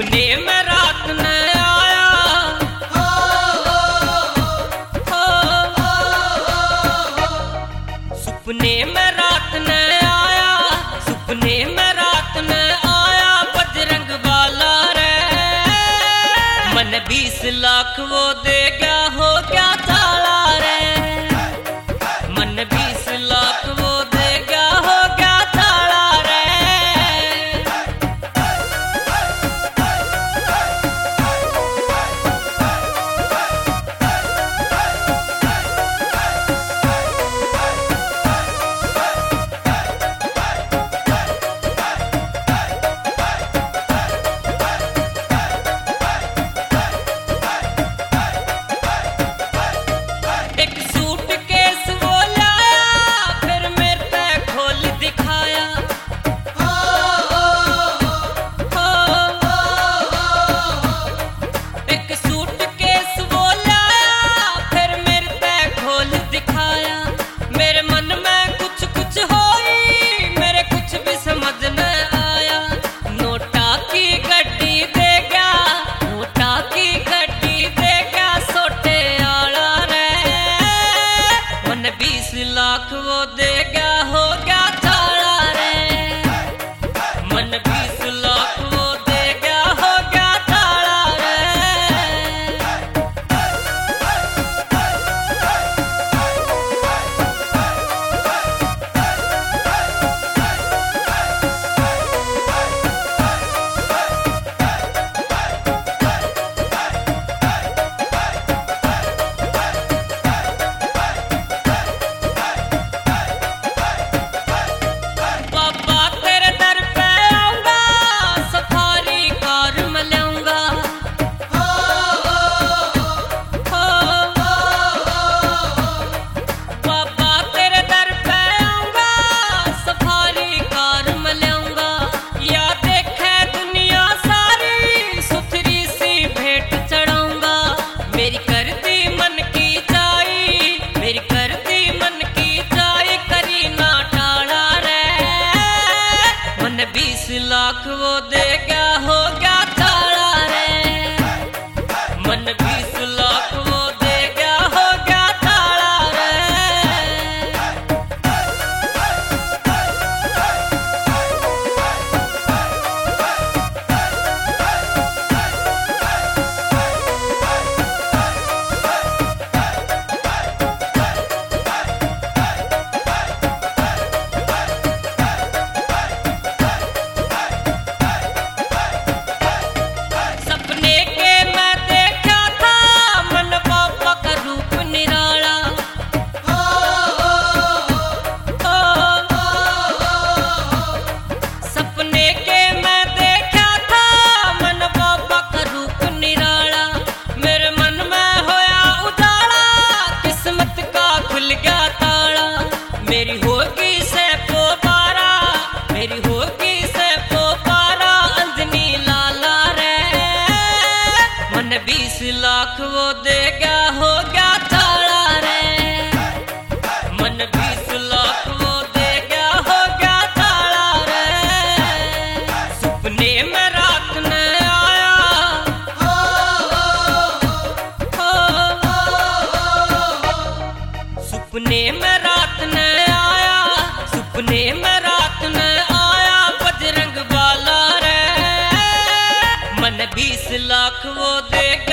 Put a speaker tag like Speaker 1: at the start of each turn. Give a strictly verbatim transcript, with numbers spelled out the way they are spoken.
Speaker 1: सपने में रात न आया, हो, हो, हो, सपने में रात न आया, सपने में रात न आया बजरंग वाला रे। मन बीस लाख वो देगा हो क्या ताला रे, मन बीस लाख वो देगा हो क्या ताला रे। एक सूटकेस वो लाया, फिर मेरे पे खोल दिखाया, हो, हो, हो, एक सूटकेस वो लाया, फिर मेरे पे खोल दिखाया। मेरे मन में कुछ कुछ होई, मेरे कुछ भी समझ न आया। नोटा की गड्डी देगा, नोटा की गड्डी देगा सोटे आला रे। मन बीस लाख वो देगा हो क्या ताला रे, मन बीस लाख वो देगा हो क्या ताला रे। बाबा तेरे दर पे आऊंगा, सफारी कार में लाऊंगा, हो, हो, बाबा तेरे दर पे आऊंगा, सफारी कार में लाऊंगा। या देखे दुनिया सारी, सुथरी सी भेंट चढ़ाऊंगा। मेरी करती मन की चाई, मेरी करती मन की चाई करी ना टाला रे। मन बीस लाख वो देगा हो क्या ताला रे, मन बीस लाख वो देगा हो क्या ताला रे। सपने के मैं देखा था मन बाबा का रूप निराला, हो, हो, हो, सपने के मैं देखा था मन बाबा का रूप निराला। मेरे मन में होया उजाला, किस्मत का खुल गया ताला। मेरी होगी से पोपारा, मेरी होगी से पोपारा अंजनी लाला रे। मन बीस लाख वो देगा हो क्या ताला रे, मन बीस लाख वो देगा हो क्या ताला रे। सपने में रात न आया, हो, हो, हो, सपने में रात न आया, सपने में रात न आया बजरंग वाला रे। मन बीस लाख वो देगा